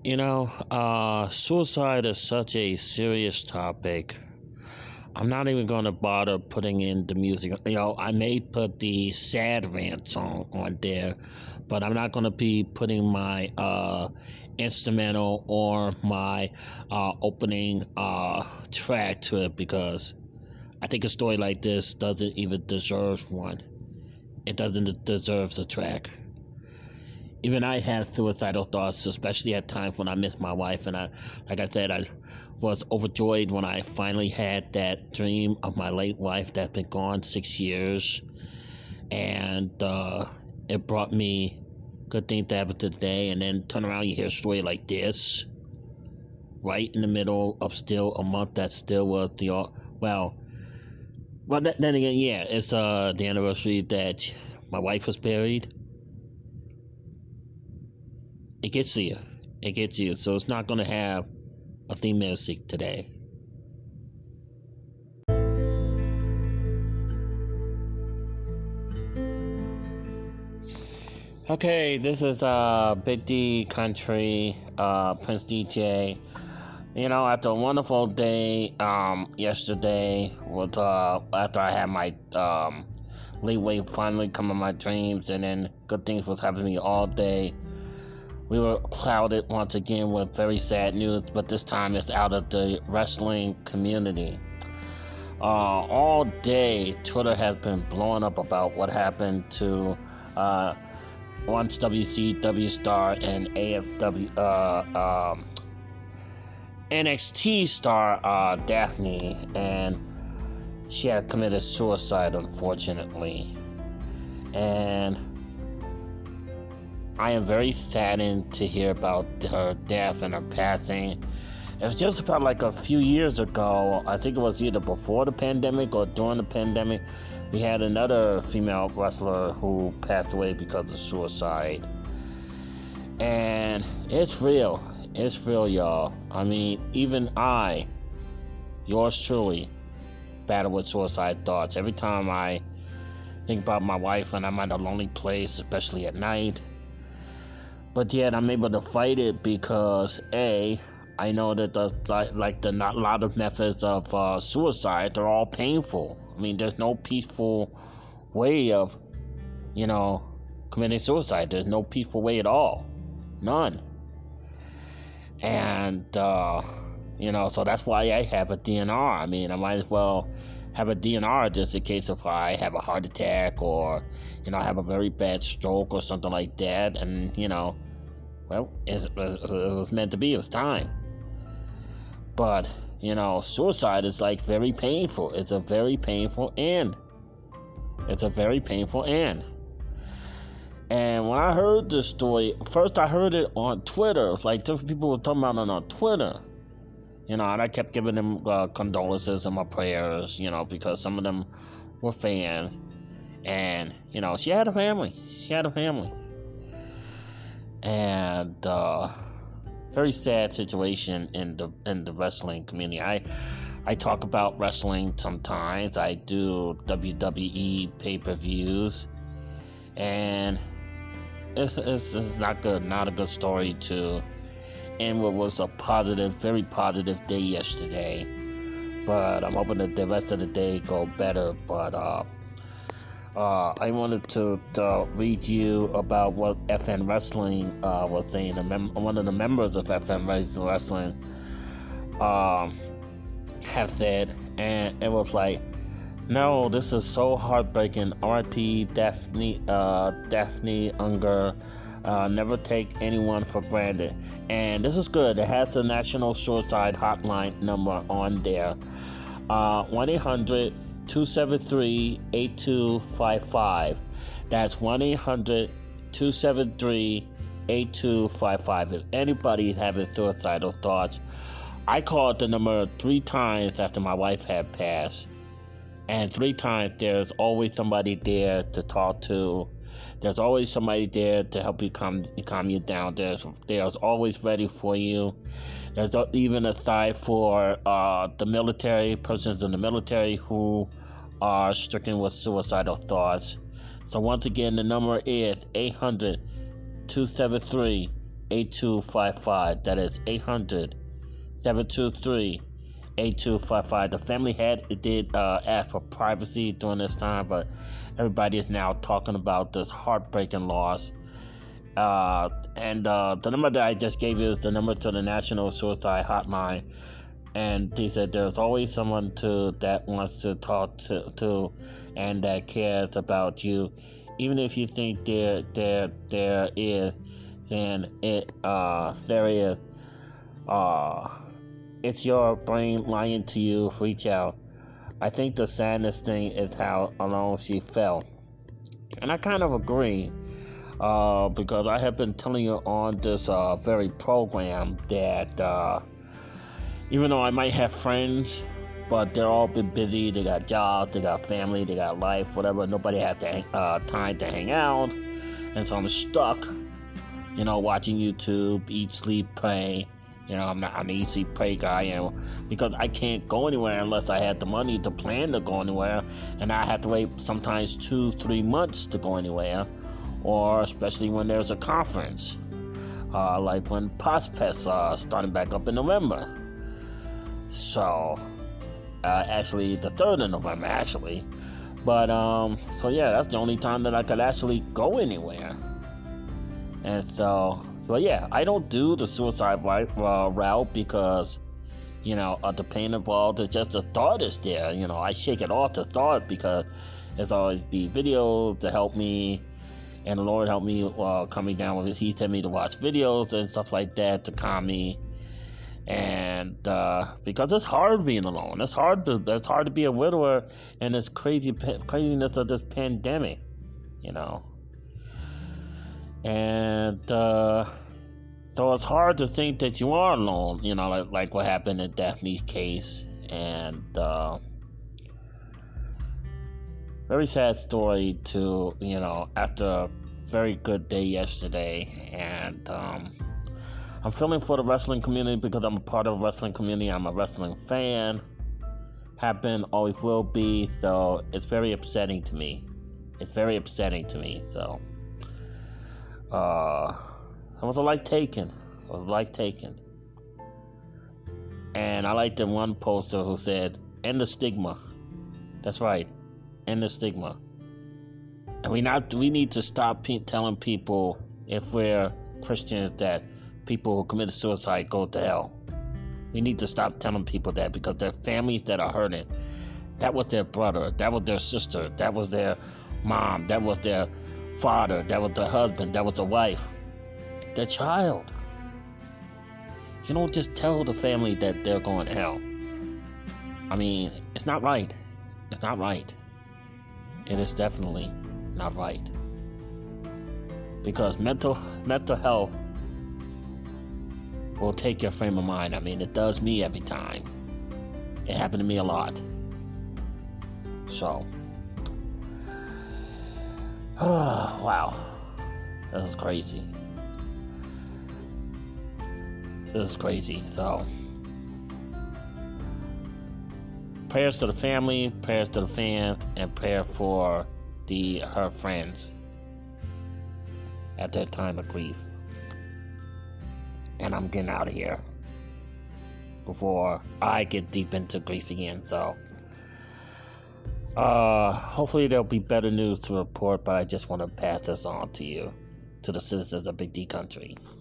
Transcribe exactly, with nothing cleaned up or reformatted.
You know, uh, suicide is such a serious topic. I'm not even going to bother putting in the music. You know, I may put the sad rant song on there, but I'm not going to be putting my uh, instrumental or my uh, opening uh, track to it because I think a story like this doesn't even deserve one. It doesn't deserve a track. Even I have suicidal thoughts, especially at times when I miss my wife. And I, like I said, I was overjoyed when I finally had that dream of my late wife that's been gone six years. And uh, it brought me good things to happen today. And then turn around, you hear a story like this, right in the middle of still a month that still was the, well, well, then again, yeah, it's uh, the anniversary that my wife was buried. It gets to you. It gets you. So it's not going to have a theme music today. Okay, this is uh, Big D Country, uh, Prince D J. You know, after a wonderful day um, yesterday, with uh, after I had my um, leeway finally come in my dreams, and then good things was happening to me all day. We were clouded once again with very sad news, but this time it's out of the wrestling community. Uh, all day, Twitter has been blowing up about what happened to uh, once W C W star and A F W uh, um, N X T star uh, Daphne, and she had committed suicide, unfortunately. And I am very saddened to hear about her death and her passing. It was just about like a few years ago. I think it was either before the pandemic or during the pandemic. We had another female wrestler who passed away because of suicide. And it's real. It's real, y'all. I mean, even I, yours truly, battle with suicide thoughts. Every time I think about my wife and I'm at a lonely place, especially at night. But yet I'm able to fight it because A, I know that the like the not lot of methods of uh, suicide, they're all painful. I mean, there's no peaceful way of, you know, committing suicide. There's no peaceful way at all, none. And uh, you know, so that's why I have a D N R. I mean, I might as well have a D N R just in case if I have a heart attack or, you know, I have a very bad stroke or something like that. And, you know, well, it, it was meant to be. It was time. But, you know, suicide is like very painful. It's a very painful end. It's a very painful end. And when I heard this story, first I heard it on Twitter. It was like different people were talking about it on Twitter. You know, and I kept giving them uh, condolences and my prayers, you know, because some of them were fans. And, you know, she had a family. She had a family. And, uh, very sad situation in the in the wrestling community. I I talk about wrestling sometimes. I do W W E pay-per-views. And it's, it's, it's not good, not a good story to end what was a positive, very positive day yesterday. But I'm hoping that the rest of the day go better. But uh, uh, I wanted to uh, read you about what F N Wrestling uh, was saying. A mem- one of the members of F N Wrestling um, have said, and it was like, no, this is so heartbreaking. R I P Daphne, uh, Daphne Unger. Uh, never take anyone for granted. And this is good. It has the National Suicide Hotline number on there. Uh, one eight hundred two seven three eight two five five. That's one eight hundred two seven three eight two five five. If anybody having suicidal thoughts, I called the number three times after my wife had passed. And three times there's always somebody there to talk to. There's always somebody there to help you calm, calm you down. There's, there's always ready for you. There's even a side for uh, the military, persons in the military who are stricken with suicidal thoughts. So once again, the number is eight hundred two seven three eight two five five. That is eight hundred, seven two three, eight two five five. The family had it did uh, ask for privacy during this time, but everybody is now talking about this heartbreaking loss. Uh, and uh, the number that I just gave you is the number to the National Suicide Hotline. And they said there's always someone to that wants to talk to, to and that cares about you. Even if you think there there there is, then it uh there is. Uh, it's your brain lying to you. Reach out. I think the saddest thing is how alone she felt, and I kind of agree. Uh, because I have been telling you on this uh, very program that uh, even though I might have friends, but they're all been busy, they got jobs, they got family, they got life, whatever, nobody has to, uh, time to hang out, and so I'm stuck, you know, watching YouTube, eat, sleep, pray. You know, I'm not I'm an eat, sleep, pray guy, and because I can't go anywhere unless I had the money to plan to go anywhere, and I have to wait sometimes two, three months to go anywhere. Or especially when there's a conference, uh, like when POSPES uh, starting back up in November. So, uh, actually, the third of November, actually. But, um, so yeah, that's the only time that I could actually go anywhere. And so, so yeah, I don't do the suicide uh, route because, you know, of the pain involved. It's just the thought is there. You know, I shake it off the thought because there's always be videos to help me. And the Lord helped me uh, coming down with this. He sent me to watch videos and stuff like that to calm me. And uh, because it's hard being alone. It's hard to it's hard to be a widower in this crazy craziness of this pandemic, you know. And uh, so it's hard to think that you are alone, you know, like, like what happened in Daphne's case. And uh, very sad story to, you know, after a very good day yesterday. And um, I'm feeling for the wrestling community because I'm a part of the wrestling community. I'm a wrestling fan. Have been, always will be. So it's very upsetting to me. It's very upsetting to me. So uh, it was a life taken. It was a life taken. And I like the one poster who said, "End the stigma." That's right. End the stigma. And we not we need to stop pe- telling people, if we're Christians, that people who committed suicide go to hell. We need to stop telling people that, because their families that are hurting. That was their brother, that was their sister, that was their mom, that was their father, that was their husband, that was their wife, their child. You don't just tell the family that they're going to hell. I mean, it's not right. It's not right. It is definitely not right. Because mental mental health will take your frame of mind. I mean, it does me every time. It happened to me a lot. So, oh, wow. This is crazy. This is crazy. So, prayers to the family, prayers to the fans, and prayer for the her friends at that time of grief. And I'm getting out of here before I get deep into grief again. So, uh, hopefully there'll be better news to report, but I just want to pass this on to you, to the citizens of Big D Country.